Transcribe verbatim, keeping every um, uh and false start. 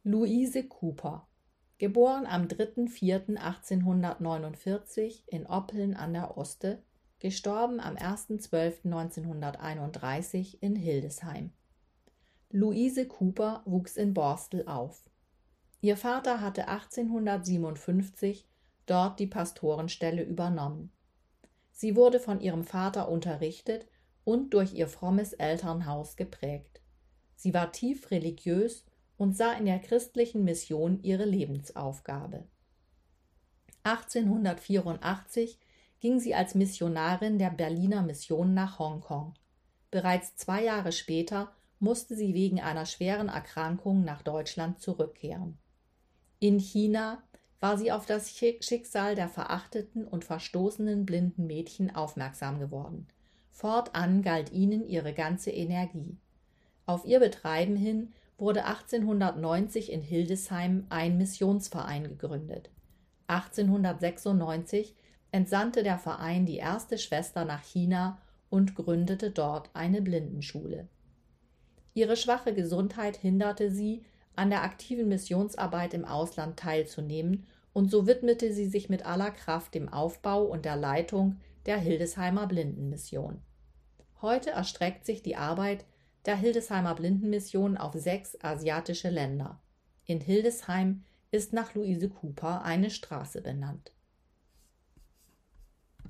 Louise Cooper, geboren am dritter vierter achtzehnhundertneunundvierzig in Oppeln an der Oste, gestorben am erster zwölfter neunzehnhunderteinunddreißig in Hildesheim. Louise Cooper wuchs in Borstel auf. Ihr Vater hatte achtzehnhundertsiebenundfünfzig dort die Pastorenstelle übernommen. Sie wurde von ihrem Vater unterrichtet und durch ihr frommes Elternhaus geprägt. Sie war tief religiös und sah in der christlichen Mission ihre Lebensaufgabe. achtzehnhundertvierundachtzig ging sie als Missionarin der Berliner Mission nach Hongkong. Bereits zwei Jahre später musste sie wegen einer schweren Erkrankung nach Deutschland zurückkehren. In China war sie auf das Schicksal der verachteten und verstoßenen blinden Mädchen aufmerksam geworden. Fortan galt ihnen ihre ganze Energie. Auf ihr Betreiben hin wurde achtzehnhundertneunzig in Hildesheim ein Missionsverein gegründet. achtzehnhundertsechsundneunzig entsandte der Verein die erste Schwester nach China und gründete dort eine Blindenschule. Ihre schwache Gesundheit hinderte sie, an der aktiven Missionsarbeit im Ausland teilzunehmen, und so widmete sie sich mit aller Kraft dem Aufbau und der Leitung der Hildesheimer Blindenmission. Heute erstreckt sich die Arbeit der Hildesheimer Blindenmission auf sechs asiatische Länder. In Hildesheim ist nach Louise Cooper eine Straße benannt.